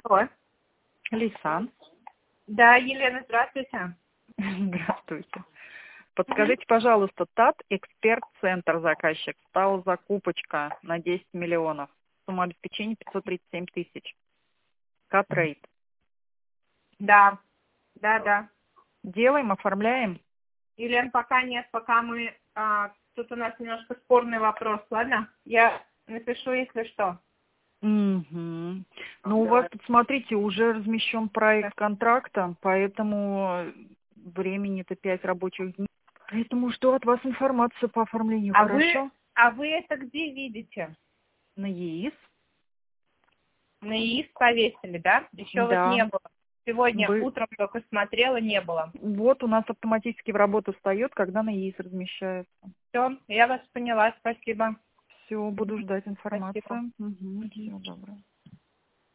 Алло. Лиса. Да, Елена, здравствуйте. Здравствуйте. Подскажите, пожалуйста, ТАТ Эксперт-центр заказчик. Стала закупочка на 10 миллионов. Сумма обеспечения 537 тысяч. Катрейд. Да, да. Делаем, оформляем? Елена, пока нет, пока мы... тут у нас немножко спорный вопрос, ладно? Я напишу, если что. Угу. Ну, у вас тут, смотрите, уже размещен проект контракта, поэтому времени-то 5 рабочих дней. Поэтому жду от вас информацию по оформлению, хорошо? Вы это где видите? На ЕИС? На ИИС повесили, да? Еще вот Да. не было. Сегодня утром только смотрела, не было. Вот у нас автоматически в работу встает, когда на ЕИС размещается. Все, я вас поняла, спасибо. Все, буду ждать информацию. Спасибо. Угу. Всего доброго.